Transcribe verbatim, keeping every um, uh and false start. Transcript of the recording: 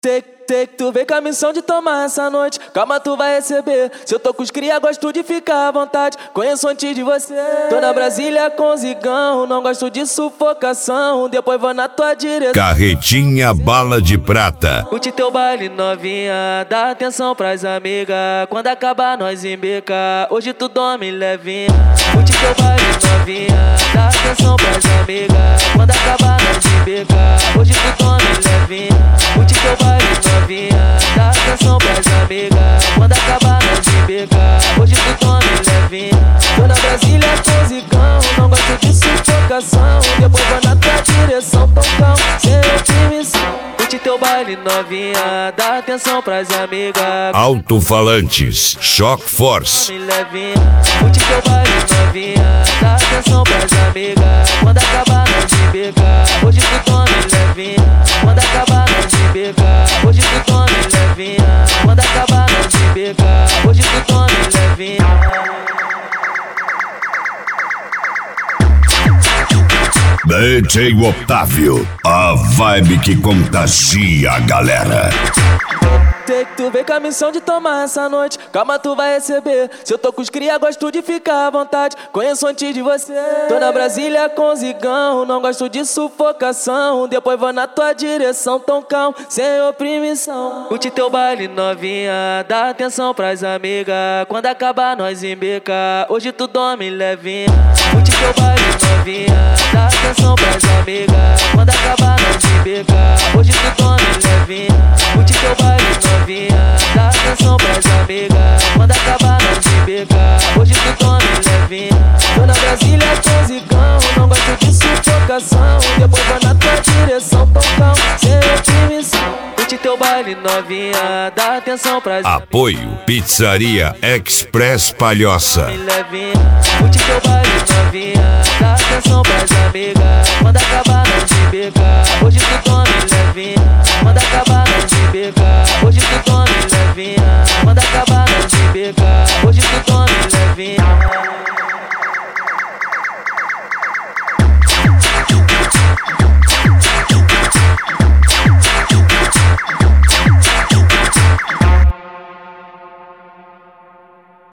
Sei, sei que tu vem com a missão de tomar essa noite. Calma, tu vai receber. Se eu tô com os cria, gosto de ficar à vontade. Conheço antes de você. Tô na Brasília com zigão. Não gosto de sufocação. Depois vou na tua direção. Carretinha Bala de Prata. Curte teu baile novinha. Dá atenção pras amigas. Quando acabar nós embeca. Hoje tu dorme levinha. Curte teu baile novinha. Dá atenção pras amigas. Quando acabar nós embeca. Hoje tu dorme levinha. Curte teu baile novinha, dá atenção pras amigas. Quando acabar nós embeca. Hoje tu dorme levinha. Tô na Brasília com zigão. Não gosto de sufocação. Depois vou na tua direção, tocão, sem oprimição. Curte teu baile novinha, dá atenção pras amigas. Alto-falantes, Shock Force. Curte teu baile novinha, dá atenção pras amigas. Quando acabar nós embeca. Hoje tu dorme levinha. Quando acabar nós embeca. Hoje tu dorme levinha. Quando acabar nós embeca. Hoje tu dorme levinha. D J Otávio, a vibe que contagia a galera. Sei que tu vem com a missão de tomar essa noite. Calma, tu vai receber. Se eu tô com os cria, gosto de ficar à vontade. Conheço antes de você. Tô na Brasília com zigão. Não gosto de sufocação. Depois vou na tua direção, toncão, sem oprimição. Curte teu baile novinha, dá atenção pras amigas. Quando acabar nós embeca. Hoje tu dorme levinha. Curte teu baile novinha, dá atenção pras amigas. Quando acabar nós embeca. Hoje tu dorme levinha. Curte teu baile novinha, dá atenção pras amigas. Quando acabar nós embeca. Hoje tu dorme levinha. Tô na Brasília com zigão. Não gosto de sufocação. Depois vou na tua direção, tocão, sem oprimição. Curte teu baile novinha, dá atenção pras Apoio Pizzaria Express Palhoça. Curte teu baile novinha, dá atenção pras amigas. Quando acabar nós embeca. Hoje tu dorme levinha. Quando acabar nós embeca.